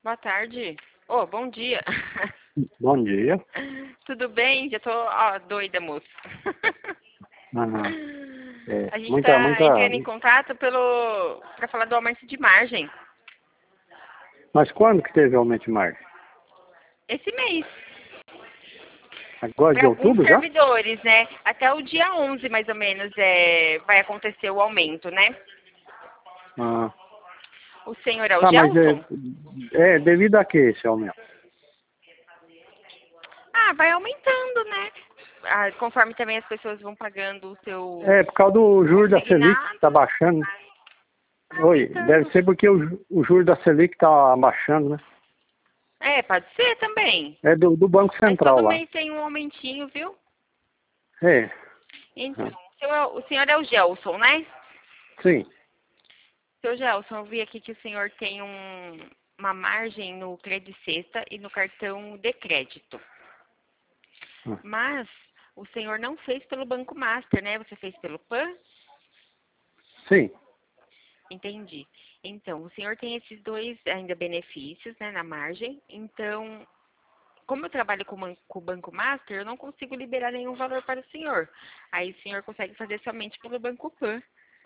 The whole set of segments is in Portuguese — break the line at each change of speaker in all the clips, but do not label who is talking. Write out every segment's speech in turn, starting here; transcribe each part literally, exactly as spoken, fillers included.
Boa tarde. Ô, oh, bom dia.
Bom dia.
Tudo bem? Já tô ó, doida, moço.
Uhum. É,
A gente
muita,
tá
muita...
entrando em contato pelo para falar do aumento de margem.
Mas quando que teve aumento de margem?
Esse mês.
Agora
Para
de
alguns
outubro já?
servidores, né? Até o dia onze, mais ou menos, é, vai acontecer o aumento, né?
Ah.
O senhor é o
Tá, mas
Gelson?
é, é devido a que esse aumento?
Ah, vai aumentando, né? Ah, conforme também as pessoas vão pagando o seu
É, por causa do juros da Selic que tá
consignado,
baixando.
vai
Oi, deve
aumentando.
ser porque o, ju- o juros da Selic tá baixando, né?
É, pode ser também.
É do, do Banco
Mas
Central
todo
lá.
mês tem um aumentinho, viu?
É.
Então,
Ah.
o senhor é o senhor é o Gelson, né?
Sim.
Seu Gelson, eu vi aqui que o senhor tem um, uma margem no Credit Sexta e no cartão de crédito.
Ah.
Mas o senhor não fez pelo Banco Master, né? Você fez pelo Pan?
Sim.
Entendi. Então, o senhor tem esses dois ainda benefícios, né, na margem. Então, como eu trabalho com, man- com o Banco Master, eu não consigo liberar nenhum valor para o senhor. Aí o senhor consegue fazer somente pelo Banco Pan,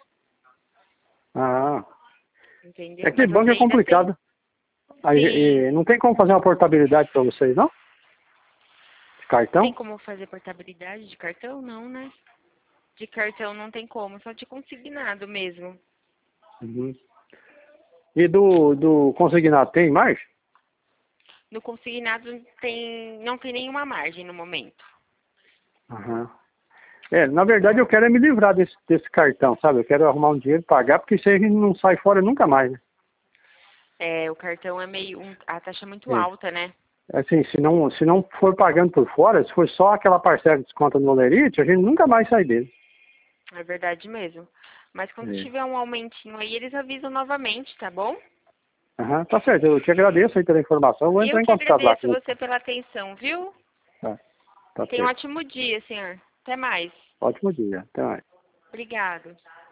Ah. É
entendeu?
que
Mas você
banco é
ainda tem.
complicado. Aí,
Sim.
e não tem como fazer uma portabilidade para vocês, não? De
Tem
cartão?
como fazer portabilidade de cartão? Não, né? De cartão não tem como, só de consignado mesmo.
Uhum. E do, do consignado tem mais?
No consignado tem, não tem nenhuma margem no momento.
Aham. É, na verdade eu quero é me livrar desse, desse cartão, sabe? Eu quero arrumar um dinheiro e pagar, porque isso aí a gente não sai fora nunca mais, né?
É, o cartão é meio, um- a taxa é muito
É.
alta, né?
Assim, se não, se não for pagando por fora, se for só aquela parcela de desconto no Olerite, a gente nunca mais sai dele.
É verdade mesmo. Mas quando
É.
tiver um aumentinho aí, eles avisam novamente, tá bom?
Aham, tá certo, eu te agradeço aí pela informação, eu vou
E eu
entrar em
que
contato lá
agradeço
com você.
você pela atenção, viu?
Tá, tá
Tenha um
certo.
ótimo dia, senhor. Até mais.
Ótimo dia, até mais.
Obrigado.